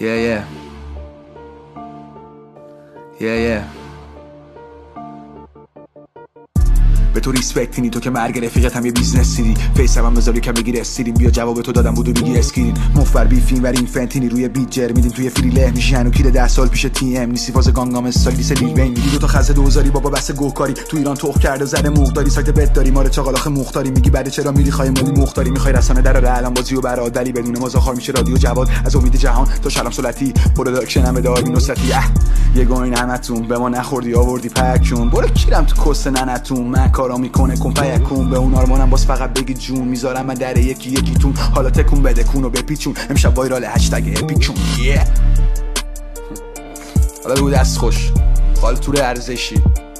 Yeah. به تو ریسپکت اینی تو که مرگ رفیقت هم یه بیزنس دیدی فیس هم بذاری که بگیر استریم بیا جواب تو دادم بودو میگی اسکرین مفبر بی فیلم ولی این فنتینی روی بیت جر میدیم توی فریله میشی هنو کیر 10 سال پیش تی ام نیستی فاز گانگام استایلیس لیل وین میگی دو تا خزه دوزاری بابا بس گوکاری تو ایران توخ کرده زره مقداری سایت بت داری ماره چاقالاخ مختاری میگی بعد چرا میری خای مالی مختاری میخوای رسانه دراره الان بازی و برات ولی بدون مزاخار میشه رادیو جواد از امید جهان تا شلم سلطی پروداکشن هم دار نصرتی یه گوین همتون به ما نخوردی آوردی پکون برو کیرم تو کست ننتون من کارا میکنه کن به اون آرمانم باز فقط بگی جون میذارم من در یکیتون حالا تکون بده کونو بپیچون امشب وایرال هشتگ اپیکون حالا بگو دست خوش حال تور ارزشی